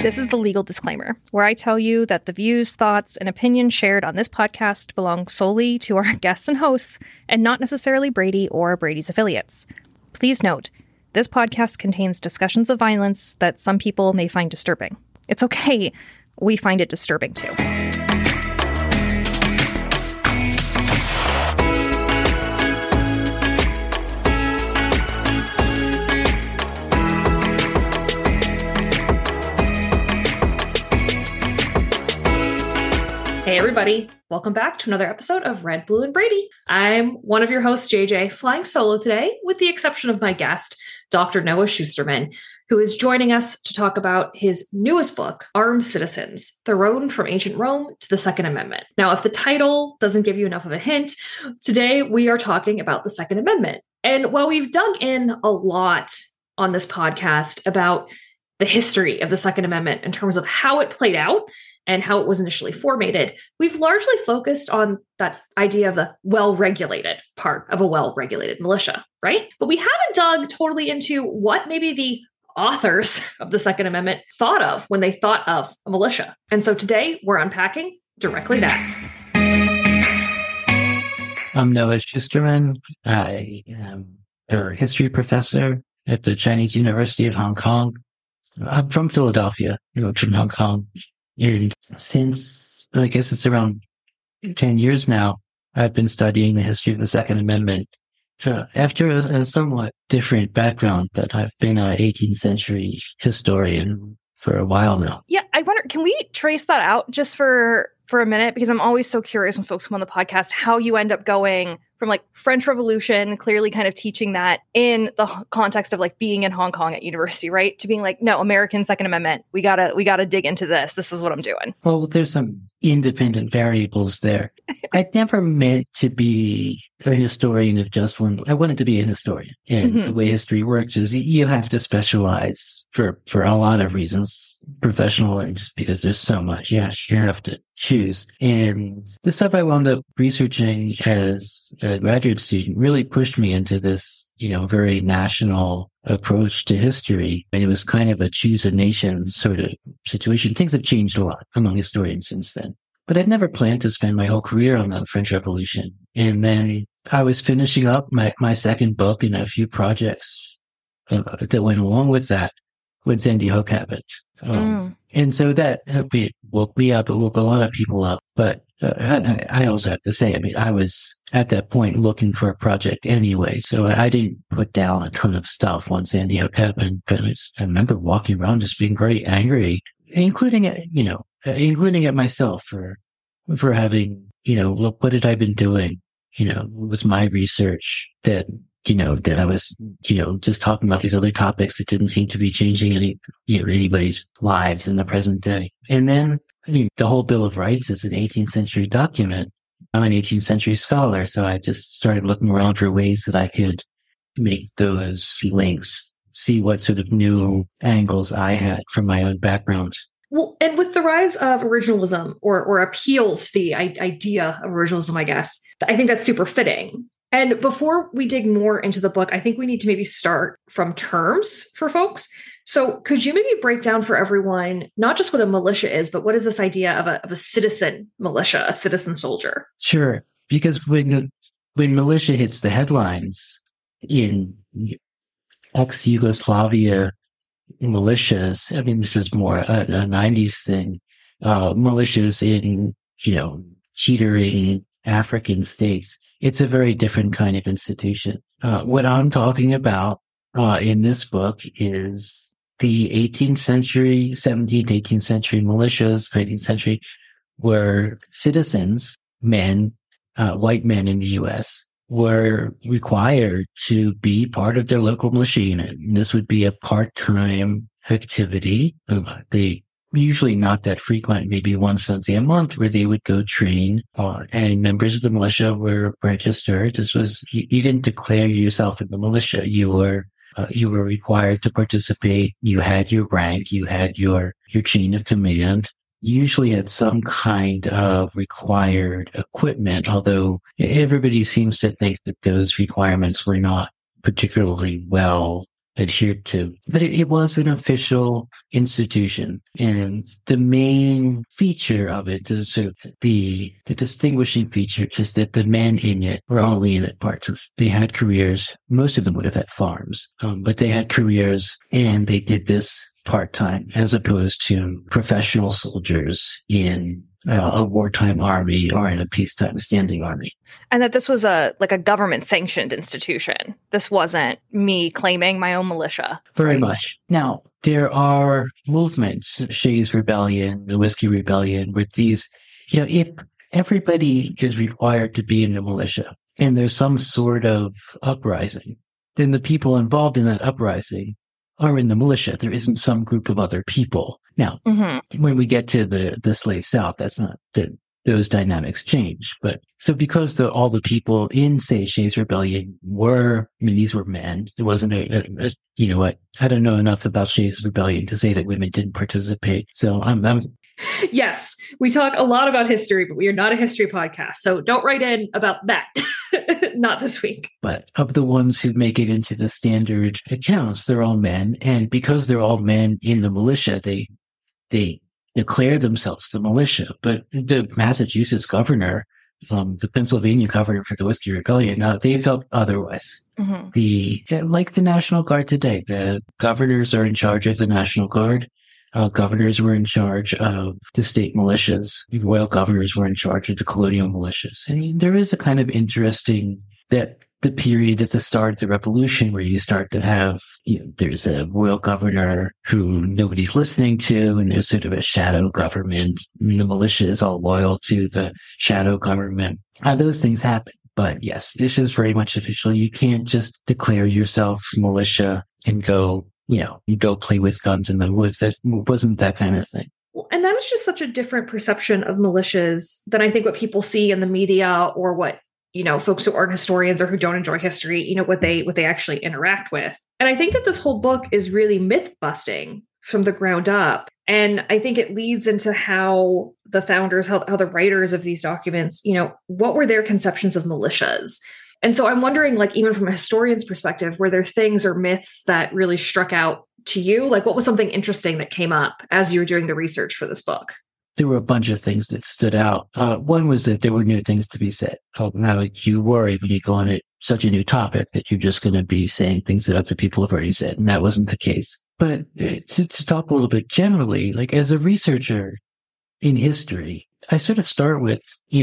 This is the legal disclaimer, where I tell you that the views, thoughts, and opinions shared on this podcast belong solely to our guests and hosts, and not necessarily Brady or Brady's affiliates. Please note, this podcast contains discussions of violence that some people may find disturbing. It's okay. We find it disturbing too. Hey everybody, welcome back to another episode of Red, Blue, and Brady. I'm one of your hosts, JJ, flying solo today, with the exception of my guest, Dr. Noah Schusterman, who is joining us to talk about his newest book, Armed Citizens: The Road from Ancient Rome to the Second Amendment. Now, if the title doesn't give you enough of a hint, today we are talking about the Second Amendment. And while we've dug in a lot on this podcast about the history of the Second Amendment in terms of how it played out and how it was initially formatted, we've largely focused on that idea of the well-regulated part of a well-regulated militia, right? But we haven't dug totally into what maybe the authors of the Second Amendment thought of when they thought of a militia. And so today we're unpacking directly that. I'm Noah Schusterman. I am a history professor at the Chinese University of Hong Kong. I'm from Philadelphia, from Hong Kong. And since, I guess it's around 10 years now, I've been studying the history of the Second Amendment. After a somewhat different background, that I've been an 18th century historian for a while now. Yeah, I wonder, can we trace that out just for a minute? Because I'm always so curious when folks come on the podcast, how you end up going from like French Revolution, clearly kind of teaching that in the context of like being in Hong Kong at university, right? To being like, no, American Second Amendment. We gotta dig into this. This is what I'm doing. Well, there's some independent variables there. I never meant to be a historian of just one. I wanted to be a historian. And the way history works is you have to specialize for a lot of reasons, professional and just because there's so much. Yeah, you have to choose. And the stuff I wound up researching as a graduate student really pushed me into this, very national approach to history. And it was kind of a choose a nation sort of situation. Things have changed a lot among historians since then. But I'd never planned to spend my whole career on the French Revolution. And then I was finishing up my second book and a few projects that went along with that when Sandy Hook happened. And so that woke me up. It woke a lot of people up. But I also have to say, I was at that point looking for a project anyway. So I didn't put down a ton of stuff once Sandy Hook happened. But I remember walking around just being very angry, including at myself for having, look, what had I been doing? It was my research that I was, just talking about these other topics that didn't seem to be changing anybody's lives in the present day. And then, the whole Bill of Rights is an 18th century document. I'm an 18th century scholar, so I just started looking around for ways that I could make those links, see what sort of new angles I had from my own background. Well, and with the rise of originalism or appeals to the idea of originalism, I guess, I think that's super fitting. And before we dig more into the book, I think we need to maybe start from terms for folks. So could you maybe break down for everyone, not just what a militia is, but what is this idea of a citizen militia, a citizen soldier? Sure. Because when militia hits the headlines in ex-Yugoslavia militias, this is more a 90s thing, militias in, teetering African states, it's a very different kind of institution. What I'm talking about in this book is the 18th century, 17th, 18th century militias, 19th century, were citizens, men, white men in the U.S., were required to be part of their local militia unit. And this would be a part-time activity. They usually not that frequent, maybe once a month, where they would go train, and members of the militia were registered. This was, you didn't declare yourself in the militia. You were required to participate. You had your rank. You had your chain of command. You usually had some kind of required equipment, although everybody seems to think that those requirements were not particularly well adhered to. But it was an official institution. And the main feature of it, the distinguishing feature, is that the men in it were only in it part-time. They had careers. Most of them would have had farms, but they had careers and they did this part-time as opposed to professional soldiers in a wartime army or in a peacetime standing army. And that this was a government sanctioned institution. This wasn't me claiming my own militia. Very much. Now, there are movements, Shays Rebellion, the Whiskey Rebellion, with these, if everybody is required to be in the militia and there's some sort of uprising, then the people involved in that uprising are in the militia. There isn't some group of other people. Now, when we get to the Slave South, that's not that those dynamics change. But so because all the people in, say, Shays Rebellion these were men. There wasn't you know what? I don't know enough about Shays Rebellion to say that women didn't participate. So I'm Yes, we talk a lot about history, but we are not a history podcast. So don't write in about that. Not this week. But of the ones who make it into the standard accounts, they're all men. And because they're all men in the militia, they declare themselves the militia. But the Massachusetts governor, the Pennsylvania governor for the Whiskey Rebellion, they felt otherwise. Like the National Guard today, the governors are in charge of the National Guard. Governors were in charge of the state militias. Royal governors were in charge of the colonial militias. And there is a kind of interesting that the period at the start of the revolution where you start to have, there's a royal governor who nobody's listening to, and there's sort of a shadow government. And the militia is all loyal to the shadow government. Those things happen. But yes, this is very much official. You can't just declare yourself militia and go, you go play with guns in the woods. That wasn't that kind of thing. And that is just such a different perception of militias than I think what people see in the media or what, folks who aren't historians or who don't enjoy history, what they actually interact with. And I think that this whole book is really myth busting from the ground up. And I think it leads into how the founders, how the writers of these documents, what were their conceptions of militias? And so I'm wondering, even from a historian's perspective, were there things or myths that really struck out to you? What was something interesting that came up as you were doing the research for this book? There were a bunch of things that stood out. One was that there were new things to be said. Now, you worry when you go on such a new topic that you're just going to be saying things that other people have already said, and that wasn't the case. But to talk a little bit generally, as a researcher in history, I sort of start with,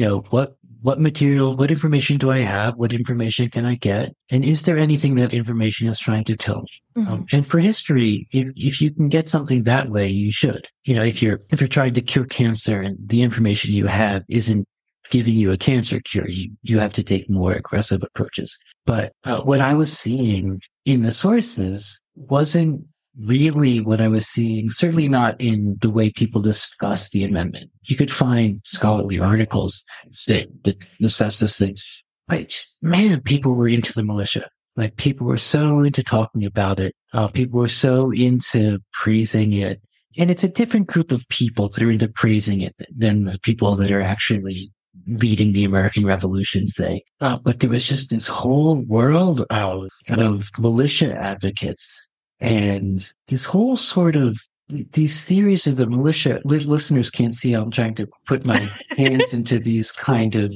what material, what information do I have? What information can I get? And is there anything that information is trying to tell me? And for history, if you can get something that way, you should. If you're trying to cure cancer and the information you have isn't giving you a cancer cure, you have to take more aggressive approaches. But what I was seeing in the sources wasn't really what I was seeing, certainly not in the way people discuss the amendment. You could find scholarly articles that discuss this thing. But people were into the militia. People were so into talking about it. People were so into praising it. And it's a different group of people that are into praising it than the people that are actually beating the American Revolution, say. But there was just this whole world of militia advocates. And this whole sort of these theories of the militia, listeners can't see how I'm trying to put my hands into these kind of,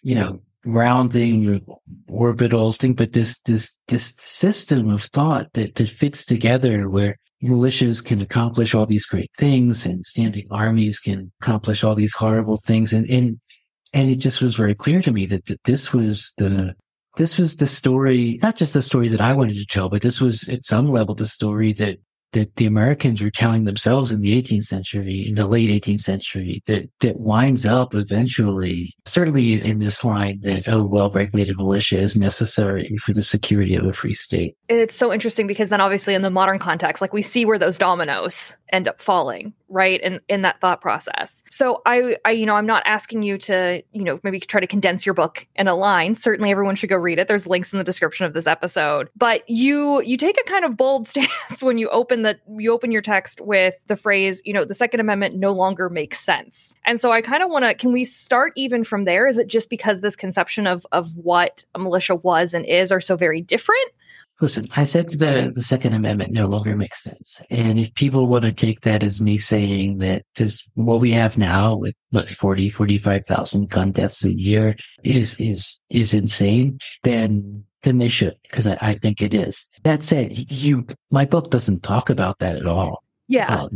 rounding orbital thing, but this system of thought that fits together where militias can accomplish all these great things and standing armies can accomplish all these horrible things. And it just was very clear to me that this was the story, not just the story that I wanted to tell, but this was at some level the story that the Americans were telling themselves in the 18th century, in the late 18th century, that winds up eventually, certainly in this line that, well-regulated militia is necessary for the security of a free state. It's so interesting because then obviously in the modern context, we see where those dominoes end up falling, right? And in that thought process. So I'm not asking you to, maybe try to condense your book in a line. Certainly everyone should go read it. There's links in the description of this episode. But you take a kind of bold stance when you open your text with the phrase, the Second Amendment no longer makes sense. And so I kind of want to, can we start even from there? Is it just because this conception of what a militia was and is are so very different? Listen, I said that the Second Amendment no longer makes sense. And if people want to take that as me saying that this, what we have now with 45,000 gun deaths a year is insane, then they should, because I think it is. That said, my book doesn't talk about that at all. Yeah.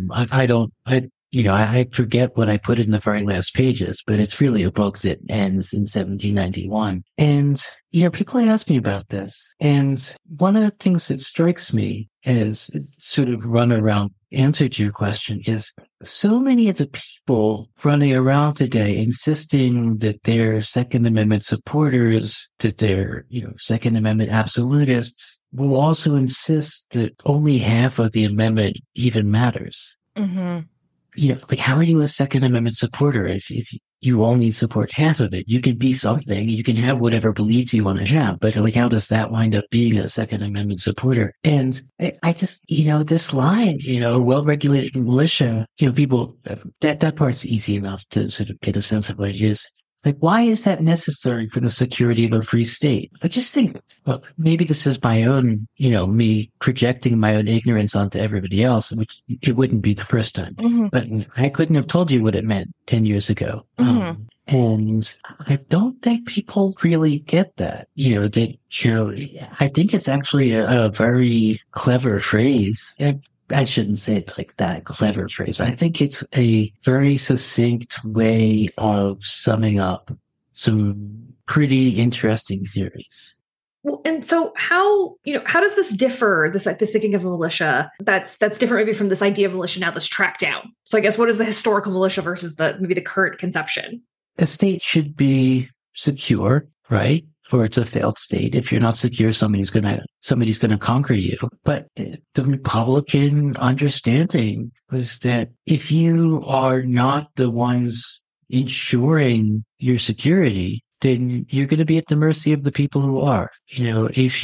I forget what I put in the very last pages, but it's really a book that ends in 1791. And, people ask me about this. And one of the things that strikes me as sort of run around answer to your question is so many of the people running around today insisting that they're Second Amendment supporters, that they're, Second Amendment absolutists, will also insist that only half of the amendment even matters. Mm-hmm. How are you a Second Amendment supporter if you only support half of it? You can be something, you can have whatever beliefs you want to have, but how does that wind up being a Second Amendment supporter? And I just, this line, well-regulated militia, people, that part's easy enough to sort of get a sense of what it is. Why is that necessary for the security of a free state? I just think, well, maybe this is my own, me projecting my own ignorance onto everybody else, which it wouldn't be the first time. Mm-hmm. But I couldn't have told you what it meant 10 years ago. Mm-hmm. And I don't think people really get that. I think it's actually a very clever phrase. I shouldn't say it like that, clever phrase. I think it's a very succinct way of summing up some pretty interesting theories. Well, and so how does this differ, this thinking of a militia that's different maybe from this idea of militia now that's tracked down? So I guess what is the historical militia versus maybe the current conception? A state should be secure, right? Or it's a failed state. If you're not secure, somebody's gonna conquer you. But the Republican understanding was that if you are not the ones ensuring your security, then you're going to be at the mercy of the people who are. If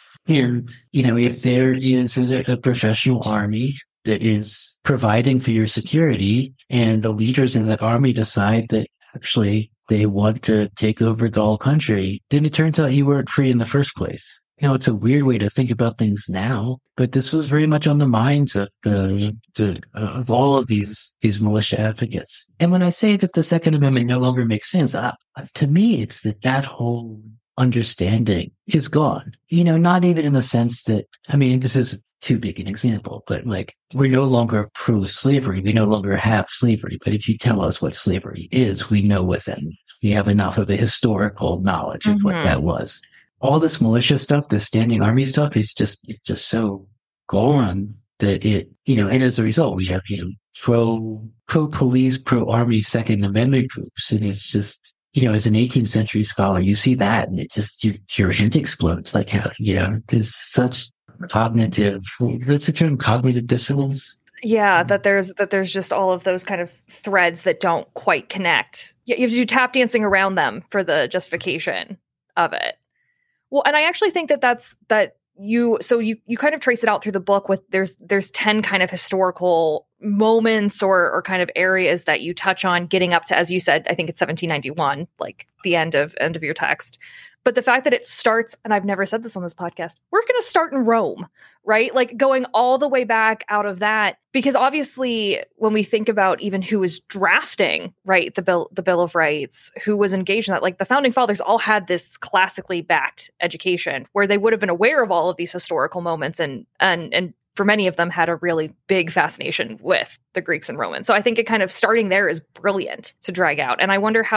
there is a professional army that is providing for your security, and the leaders in that army decide that actually they want to take over the whole country, then it turns out you weren't free in the first place. It's a weird way to think about things now, but this was very much on the minds of of all of these militia advocates. And when I say that the Second Amendment no longer makes sense, to me, it's that whole understanding is gone. Not even in the sense that, this is too big an example, but we're no longer pro-slavery. We no longer have slavery. But if you tell us what slavery is, we know what that means. We have enough of a historical knowledge of what that was. All this militia stuff, this standing army stuff, it's just so gone that it, and as a result, we have, pro-police, pro-army Second Amendment groups. And it's just, as an 18th century scholar, you see that and it just, your head explodes. There's such what's the term, cognitive dissonance? Yeah, that there's just all of those kind of threads that don't quite connect. You have to do tap dancing around them for the justification of it. Well, and I actually think you kind of trace it out through the book with there's 10 kind of historical moments or kind of areas that you touch on getting up to, as you said, I think it's 1791, like the end of your text. But the fact that it starts, and I've never said this on this podcast, we're going to start in Rome, right? Going all the way back out of that, because obviously when we think about even who was drafting, right, the Bill of Rights, who was engaged in that, the founding fathers all had this classically backed education where they would have been aware of all of these historical moments and for many of them had a really big fascination with the Greeks and Romans. So I think it kind of starting there is brilliant to drag out. And I wonder how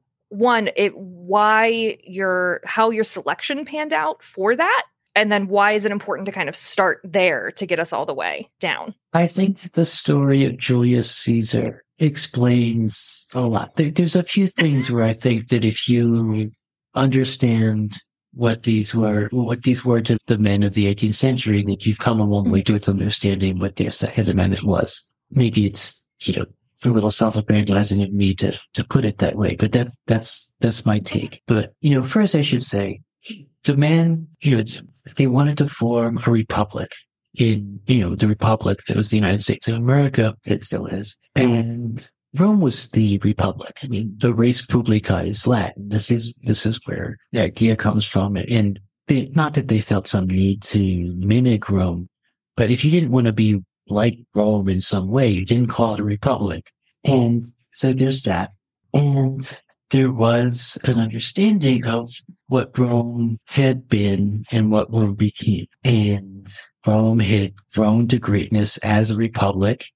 how your selection panned out for that. And then why is it important to kind of start there to get us all the way down? I think that the story of Julius Caesar explains a lot. There's a few things where I think that if you understand what these were to the men of the 18th century, that you've come a long way towards understanding what their Second Amendment was. Maybe it's, a little self-aggrandizing of me to put it that way, but that's my take. But, first I should say, the men, they wanted to form a republic in, the republic that was the United States of America, it still is. And Rome was the republic. The res publica is Latin. This is where the idea comes from. And not that they felt some need to mimic Rome, but if you didn't want to be like Rome in some way, you didn't call it a republic. And so there's that. And there was an understanding of what Rome had been and what Rome became. And Rome had grown to greatness as a republic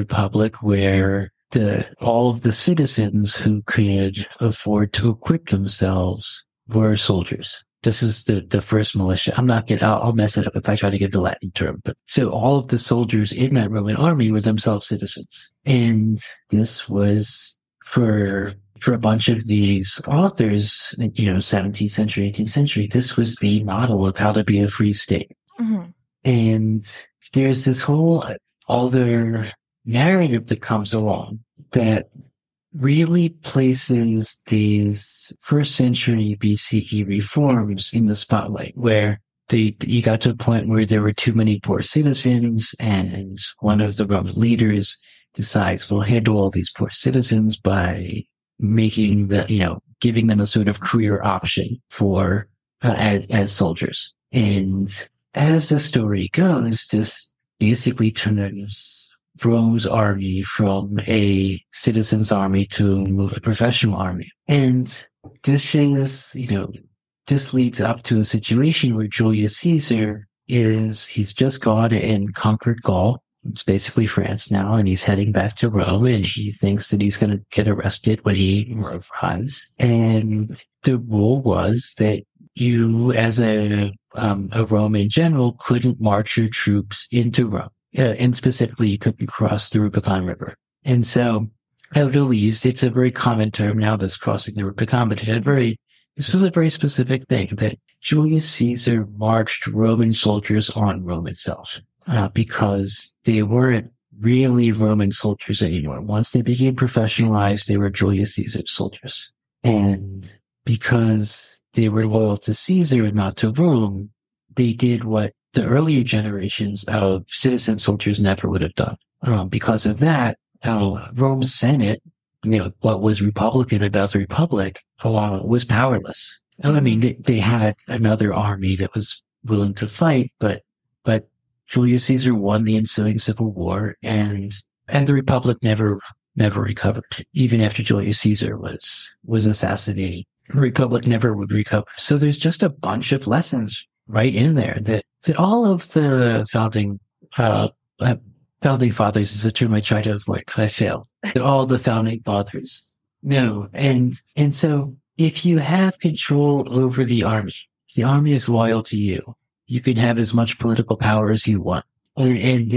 where all of the citizens who could afford to equip themselves were soldiers. This is the first militia. I'll mess it up if I try to give the Latin term. But so all of the soldiers in that Roman army were themselves citizens. And this was for a bunch of these authors, 17th century, 18th century, this was the model of how to be a free state. Mm-hmm. And there's this whole other narrative that comes along that really places these first century BCE reforms in the spotlight, where you got to a point where there were too many poor citizens, and one of the Roman leaders decides we'll handle all these poor citizens by making giving them a sort of career option for as soldiers. And as the story goes, this basically turns Rome's army from a citizen's army to a professional army. And this is, this leads up to a situation where Julius Caesar he's just gone and conquered Gaul. It's basically France now, and he's heading back to Rome, and he thinks that he's going to get arrested when he arrives. And the rule was that you, as a Roman general, couldn't march your troops into Rome. And specifically, you couldn't cross the Rubicon River. And so, it's a very common term now, this crossing the Rubicon, but this was a very specific thing, that Julius Caesar marched Roman soldiers on Rome itself. Because they weren't really Roman soldiers anymore. Once they became professionalized, they were Julius Caesar soldiers. And because they were loyal to Caesar and not to Rome, they did what the earlier generations of citizen soldiers never would have done. Because of that, Rome's Senate, what was Republican about the Republic, was powerless. I mean, they had another army that was willing to fight, but Julius Caesar won the ensuing civil war, and the Republic never recovered. Even after Julius Caesar was assassinated, the Republic never would recover. So there's just a bunch of lessons right in there that all of the founding fathers is a term I try to avoid, but I fail. That all the founding fathers know. And so if you have control over the army is loyal to you. You can have as much political power as you want. And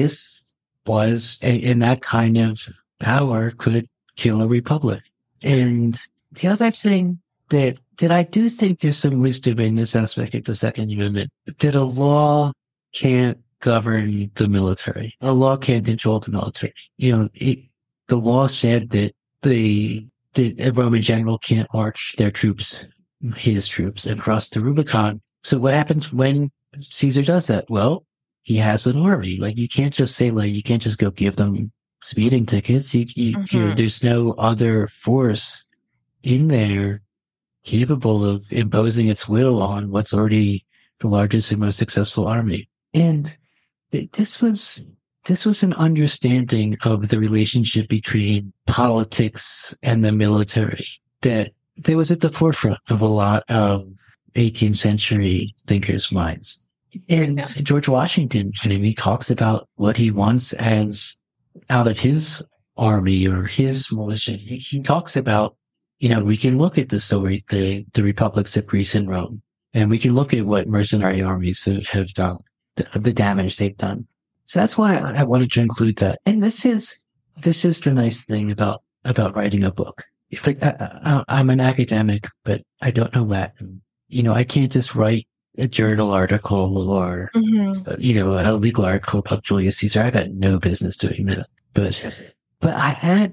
that kind of power could kill a republic. And the other thing that I do think there's some wisdom in this aspect of the Second Amendment, that a law can't govern the military. A law can't control the military. The law said that a Roman general can't march his troops, across the Rubicon. So what happens when Caesar does that? Well, he has an army. You can't just say, you can't just go give them speeding tickets. There's no other force in there capable of imposing its will on what's already the largest and most successful army. And this was an understanding of the relationship between politics and the military that was at the forefront of a lot of 18th century thinkers' minds. And George Washington, he talks about what he wants out of his army or his militia. He talks about, we can look at the story, the republics of Greece and Rome, and we can look at what mercenary armies have done, the damage they've done. So that's why I wanted to include that. And this is the nice thing about writing a book. It's I'm an academic, but I don't know Latin. I can't just write a journal article or, a legal article about Julius Caesar. I've had no business doing that. But I had,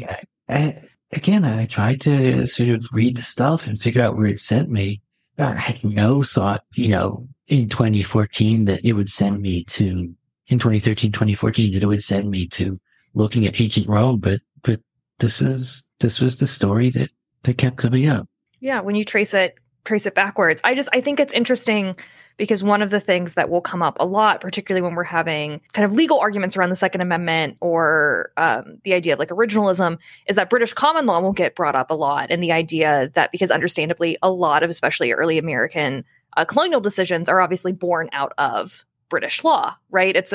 I tried to sort of read the stuff and figure out where it sent me. I had no thought, in 2014 that it would send me to, in 2013, 2014, that it would send me to looking at ancient Rome. But this was the story that kept coming up. Yeah. When you trace it trace it backwards. I think it's interesting because one of the things that will come up a lot, particularly when we're having kind of legal arguments around the Second Amendment or the idea of like originalism, is that British common law will get brought up a lot. And the idea that, because understandably, a lot of especially early American colonial decisions are obviously born out of British law, right? It's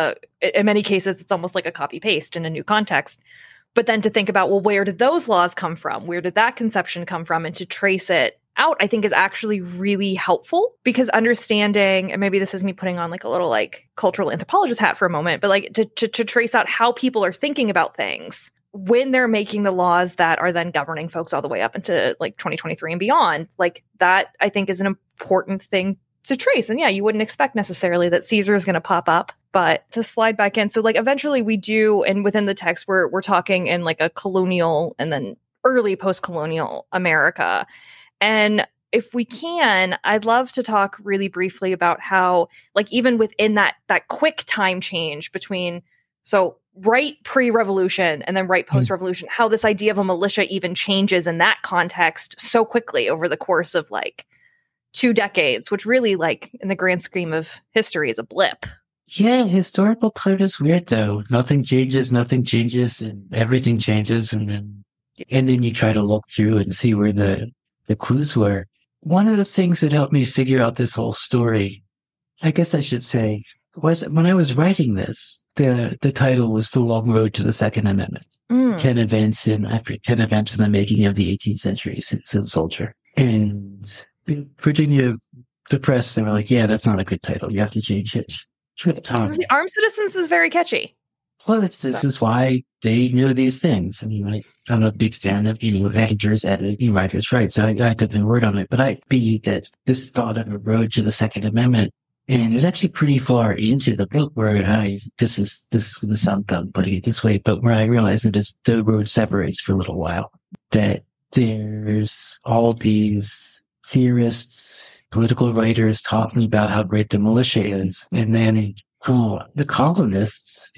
in many cases, it's almost like a copy paste in a new context. But then to think about, well, where did those laws come from? Where did that conception come from? And to trace it out, I think, is actually really helpful, because understanding, and maybe this is me putting on like a little like cultural anthropologist hat for a moment, but like to trace out how people are thinking about things when they're making the laws that are then governing folks all the way up into like 2023 and beyond, like that, I think, is an important thing to trace. And yeah, you wouldn't expect necessarily that Caesar is going to pop up, but to slide back in. So like eventually we do, and within the text, we're talking in like a colonial and then early post-colonial America. And if we can, I'd love to talk really briefly about how, like, even within that quick time change between, so right pre-revolution and then right post-revolution, how this idea of a militia even changes in that context so quickly over the course of like 2 decades, which really, like, in the grand scheme of history, is a blip. Yeah, historical time is weird though. Nothing changes, and everything changes, and then you try to look through and see where the clues were. One of the things that helped me figure out this whole story, I guess I should say, was when I was writing this, the title was The Long Road to the Second Amendment. 10 events in the making of the 18th century citizen soldier. And Virginia, the press, they were like, yeah, that's not a good title. You have to change it. Armed Citizens is very catchy. Well, this is why they knew these things. I mean, I'm a big fan of, editors, editing, writers, right? So I took the word on it, but I believe that this thought of a road to the Second Amendment, and it was actually pretty far into the book where this is going to sound dumb putting it this way, but where I realized that the road separates for a little while, that there's all these theorists, political writers talking about how great the militia is, and then the colonists,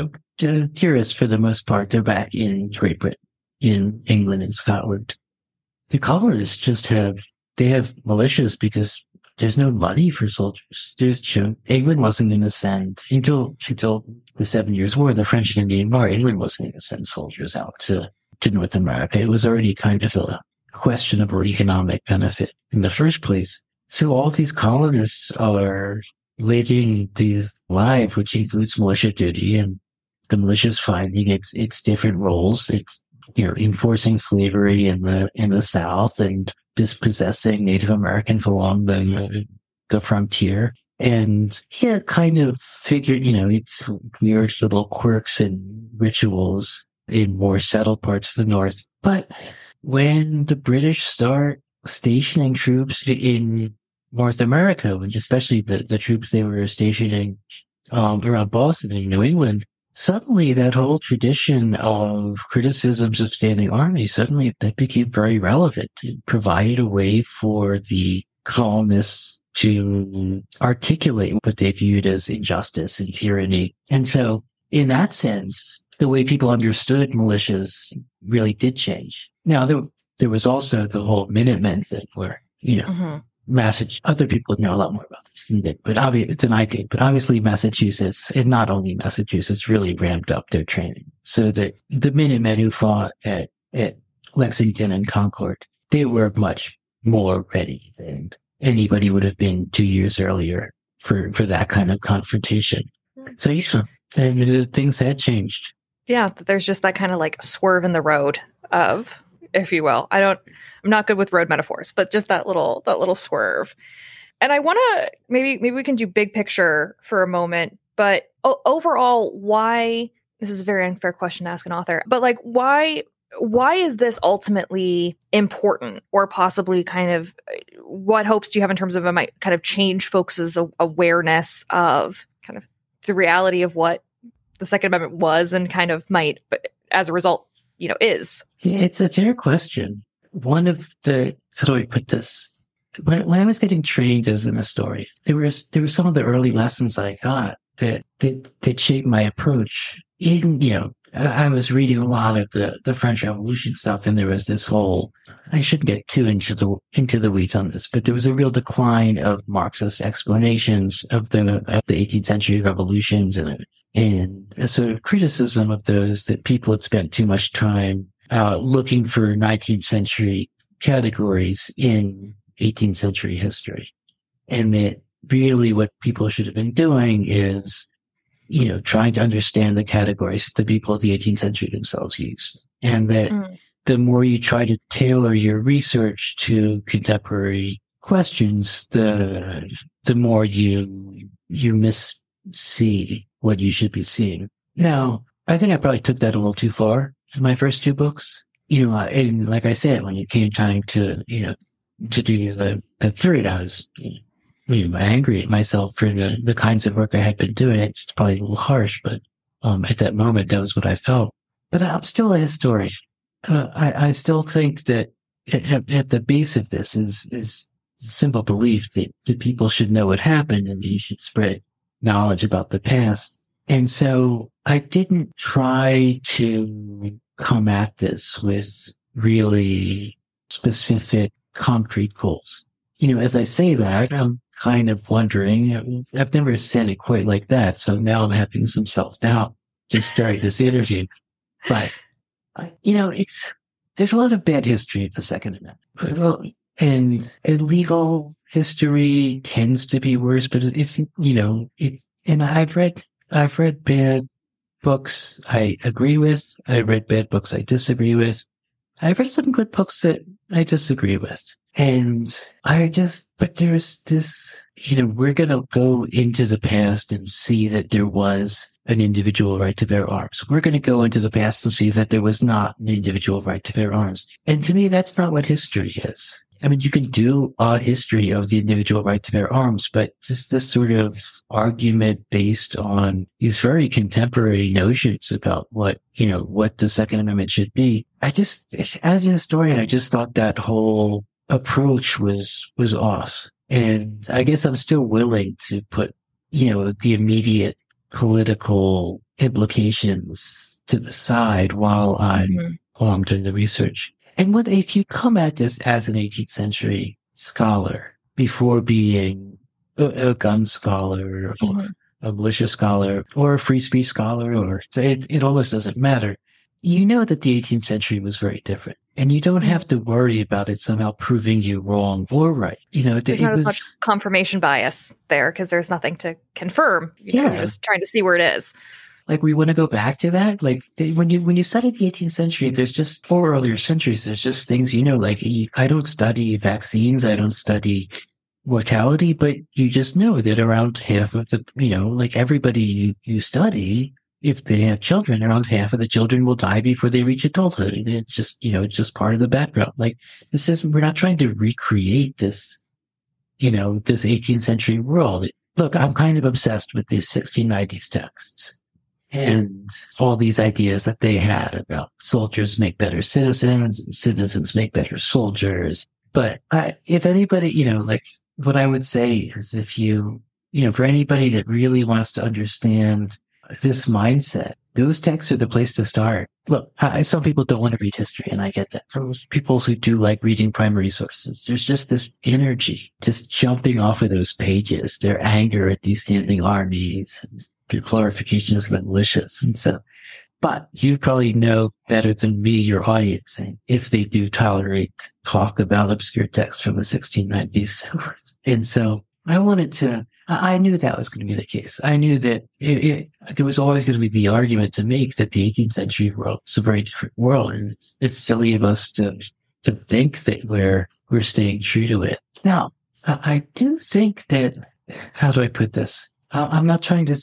the theorists, for the most part, they're back in Great Britain, in England and Scotland. The colonists have militias because there's no money for soldiers. England wasn't going to send, until the 7 Years' War, the French and Indian War, England wasn't going to send soldiers out to North America. It was already kind of a questionable economic benefit in the first place. So all these colonists are living these lives, which includes militia duty, and the militia's finding its different roles. It's, enforcing slavery in the South and dispossessing Native Americans along the frontier. And kind of figured, it's weird little quirks and rituals in more settled parts of the North. But when the British start stationing troops in North America, and especially the troops they were stationing around Boston and New England, suddenly that whole tradition of criticisms of standing armies, suddenly that became very relevant. It provided a way for the colonists to articulate what they viewed as injustice and tyranny. And so in that sense, the way people understood militias really did change. Now, there was also the whole Minutemen thing where, other people know a lot more about this than I did, but obviously Massachusetts, and not only Massachusetts, really ramped up their training. So that the Minutemen who fought at Lexington and Concord, they were much more ready than anybody would have been 2 years earlier for that kind of confrontation. So things had changed. Yeah, there's just that kind of like swerve in the road of, if you will. I'm not good with road metaphors, but just that little swerve. And I want to, maybe we can do big picture for a moment, but overall, why, this is a very unfair question to ask an author, but like, why is this ultimately important, or possibly kind of what hopes do you have in terms of it might kind of change folks' awareness of kind of the reality of what the Second Amendment was and kind of might, but as a result, is? Yeah, it's a fair question. One of how do I put this? When I was getting trained as an historian, there were some of the early lessons I got that shaped my approach in, I was reading a lot of the French Revolution stuff, and there was this whole, I shouldn't get too into the weeds on this, but there was a real decline of Marxist explanations of the 18th century revolutions and a sort of criticism of those, that people had spent too much time looking for 19th century categories in 18th century history. And that really what people should have been doing is, trying to understand the categories that the people of the 18th century themselves used. And that the more you try to tailor your research to contemporary questions, the more you see what you should be seeing. Now, I think I probably took that a little too far in my first two books. And like I said, when it came time to do the third, I was, angry at myself for the kinds of work I had been doing. It's probably a little harsh, but at that moment, that was what I felt. But I'm still a historian. I still think that at the base of this is simple belief that people should know what happened and you should spread knowledge about the past. And so I didn't try to come at this with really specific, concrete goals. As I say that, I'm kind of wondering, I've never said it quite like that, so now I'm having some self-doubt just starting this interview. But, there's a lot of bad history of the Second Amendment. Well, and legal history tends to be worse, but it's, and I've read bad books I agree with. I read bad books I disagree with. I've read some good books that I disagree with. And but there's this, we're going to go into the past and see that there was an individual right to bear arms. We're going to go into the past and see that there was not an individual right to bear arms. And to me, that's not what history is. I mean, you can do a history of the individual right to bear arms, but just this sort of argument based on these very contemporary notions about what the Second Amendment should be. As a historian, I just thought that whole approach was off. And I guess I'm still willing to put, the immediate political implications to the side while I'm doing the research. And if you come at this as an 18th century scholar before being a gun scholar or a militia scholar or a free speech scholar, or it almost doesn't matter, that the 18th century was very different. And you don't have to worry about it somehow proving you wrong or right. There's not as much confirmation bias there because there's nothing to confirm. You're just trying to see where it is. Like, we want to go back to that. Like, when you study the 18th century, there's just 4 earlier centuries. There's just things, like, I don't study vaccines. I don't study mortality, but you just know that around half of the, like everybody you study, if they have children, around half of the children will die before they reach adulthood. And it's just, it's just part of the background. Like, we're not trying to recreate this, this 18th century world. Look, I'm kind of obsessed with these 1690s texts. And all these ideas that they had about soldiers make better citizens and citizens make better soldiers. But if anybody, what I would say is if for anybody that really wants to understand this mindset, those texts are the place to start. Look, some people don't want to read history, and I get that. For most people who do like reading primary sources, there's just this energy just jumping off of those pages, their anger at these standing armies, and the glorifications of the militias. And so, but you probably know better than me, your audience, if they do tolerate talk about obscure texts from the 1690s. And so I knew that was going to be the case. I knew that there was always going to be the argument to make that the 18th century world is a very different world. And it's silly of us to think that we're staying true to it. Now, I do think that, how do I put this? I'm not trying to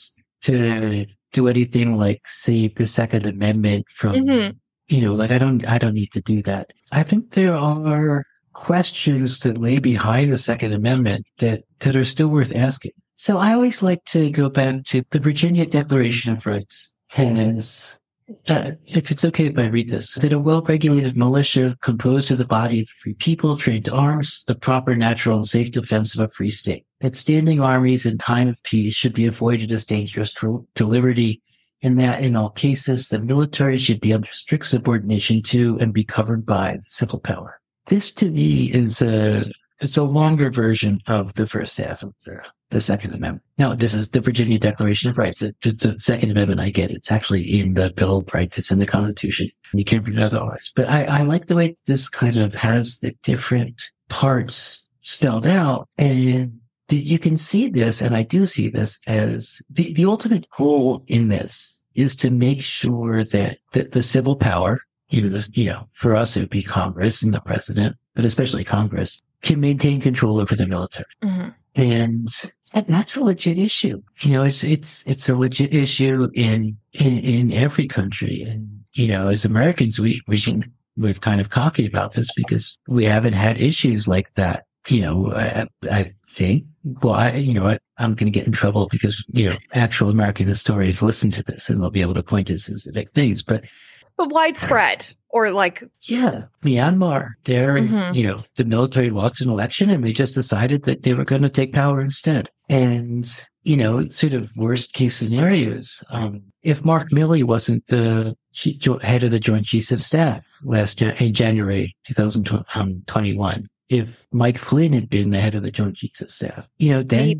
do anything like save the Second Amendment from, like I don't need to do that. I think there are questions that lay behind the Second Amendment that are still worth asking. So I always like to go back to the Virginia Declaration of Rights. Has, if it's okay if I read this, that a well-regulated militia composed of the body of free people trained to arms, the proper, natural, and safe defense of a free state. That standing armies in time of peace should be avoided as dangerous to liberty and that in all cases, the military should be under strict subordination to and be covered by the civil power. This to me is it's a longer version of the first half of the Second Amendment. Now, this is the Virginia Declaration of Rights. It's a Second Amendment, I get it. It's actually in the Bill of Rights. It's in the Constitution. You can't read it otherwise. But I like the way this kind of has the different parts spelled out, and you can see this, and I do see this as the ultimate goal in this is to make sure that the civil power, for us, it would be Congress and the president, but especially Congress, can maintain control over the military. Mm-hmm. And that's a legit issue. It's a legit issue in every country. And, as Americans, we're kind of cocky about this because we haven't had issues like that. I think, well, I'm going to get in trouble because, actual American historians listen to this and they'll be able to point to specific things, but widespread or Myanmar, the military lost an election and they just decided that they were going to take power instead. And, sort of worst case scenarios, if Mark Milley wasn't the head of the Joint Chiefs of Staff in January 2021, if Mike Flynn had been the head of the Joint Chiefs of Staff, then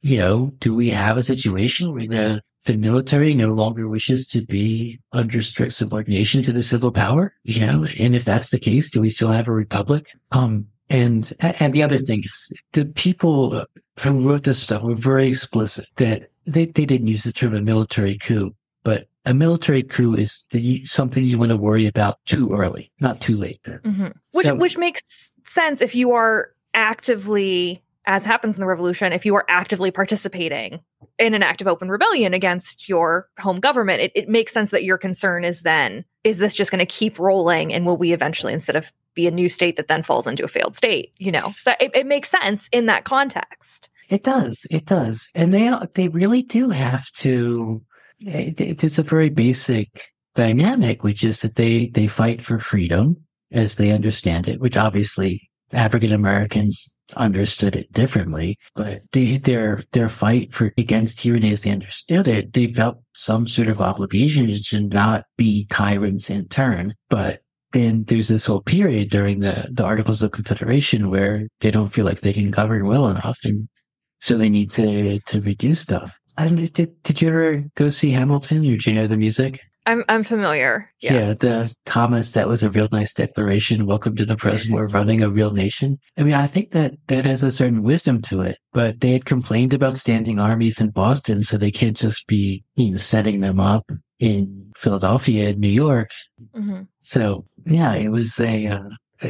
do we have a situation where the military no longer wishes to be under strict subordination to the civil power? And if that's the case, do we still have a republic? And the other thing is the people who wrote this stuff were very explicit that they didn't use the term a military coup, but a military coup is something you want to worry about too early, not too late. Mm-hmm. Which makes sense if you are actively, as happens in the revolution, if you are actively participating in an act of open rebellion against your home government, it makes sense that your concern is this just going to keep rolling? And will we eventually, instead of be a new state that then falls into a failed state? That it makes sense in that context. It does. And they really do have to. It's a very basic dynamic, which is that they fight for freedom as they understand it, which obviously African Americans understood it differently, but their fight against tyranny as they understood it, they felt some sort of obligation to not be tyrants in turn. But then there's this whole period during the Articles of Confederation where they don't feel like they can govern well enough, and so they need to reduce stuff. Did you ever go see Hamilton? Or do you know the music? I'm familiar. Yeah, the Thomas, that was a real nice declaration. Welcome to the present. We're running a real nation. I mean, I think that has a certain wisdom to it, but they had complained about standing armies in Boston, so they can't just be, setting them up in Philadelphia and New York. Mm-hmm. So yeah, it was a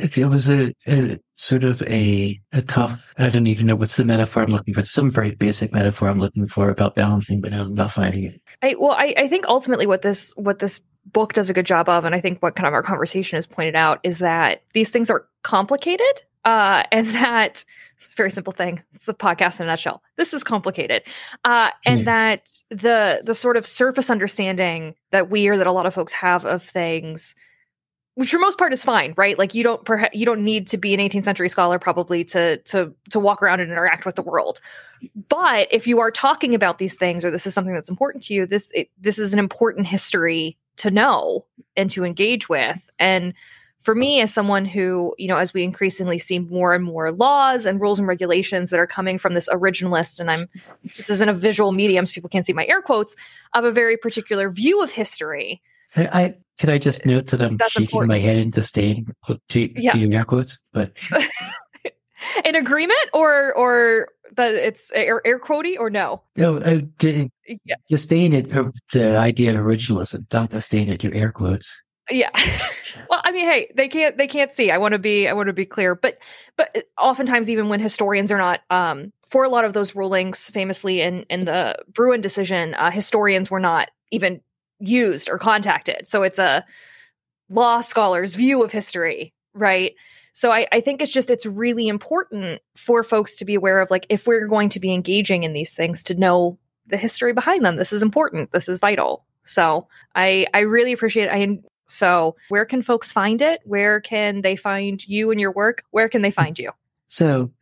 sort of a tough, I don't even know what's the metaphor I'm looking for. Some very basic metaphor I'm looking for about balancing, but I'm not finding it. I think ultimately what this book does a good job of, and I think what kind of our conversation has pointed out, is that these things are complicated, and that it's a very simple thing. It's a podcast in a nutshell. This is complicated. And that the sort of surface understanding that a lot of folks have of things, which for most part is fine, right? Like you don't need to be an 18th century scholar probably to walk around and interact with the world. But if you are talking about these things, or this is something that's important to you, this is an important history to know and to engage with. And for me, as someone who, as we increasingly see more and more laws and rules and regulations that are coming from this originalist, and this isn't a visual medium, so people can't see my air quotes, of a very particular view of history. Could I just note that I'm shaking important. My head in disdain to air quotes, but in agreement, or that it's air quotey, or no? No, disdain it. The idea of originalism, don't disdain it. Your air quotes. Yeah. Well, I mean, hey, they can't see. I want to be clear, but oftentimes, even when historians are not, for a lot of those rulings, famously in the Bruen decision, historians were not even used or contacted. So it's a law scholar's view of history, right? So I think it's really important for folks to be aware of, like, if we're going to be engaging in these things, to know the history behind them. This is important. This is vital. So I really appreciate it. So where can folks find it? Where can they find you and your work? Where can they find you? So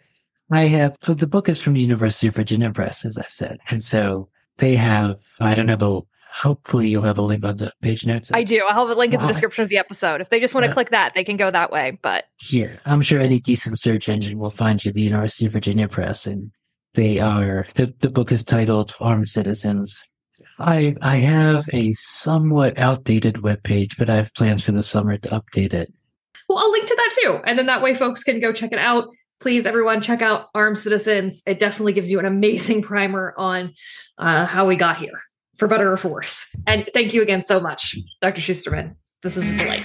the book is from the University of Virginia Press, as I've said. And so they have, I don't have Hopefully you'll have a link on the page notes. I do. I'll have a link in the description of the episode. If they just want to click that, they can go that way. But here, I'm sure any decent search engine will find you the University of Virginia Press, and they are, the book is titled Armed Citizens. I have a somewhat outdated webpage, but I have plans for the summer to update it. Well, I'll link to that too. And then that way folks can go check it out. Please, everyone, check out Armed Citizens. It definitely gives you an amazing primer on how we got here, for better or for worse. And thank you again so much, Dr. Schusterman. This was a delight.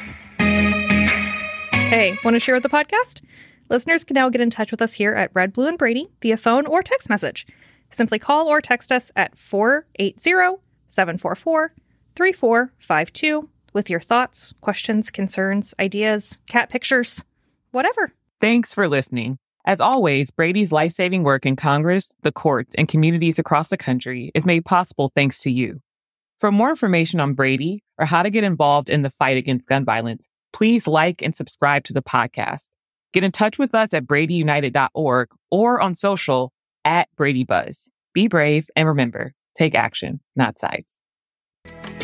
Hey, want to share the podcast? Listeners can now get in touch with us here at Red, Blue, and Brady via phone or text message. Simply call or text us at 480-744-3452 with your thoughts, questions, concerns, ideas, cat pictures, whatever. Thanks for listening. As always, Brady's life-saving work in Congress, the courts, and communities across the country is made possible thanks to you. For more information on Brady or how to get involved in the fight against gun violence, please like and subscribe to the podcast. Get in touch with us at bradyunited.org or on social @BradyBuzz. Be brave and remember, take action, not sides.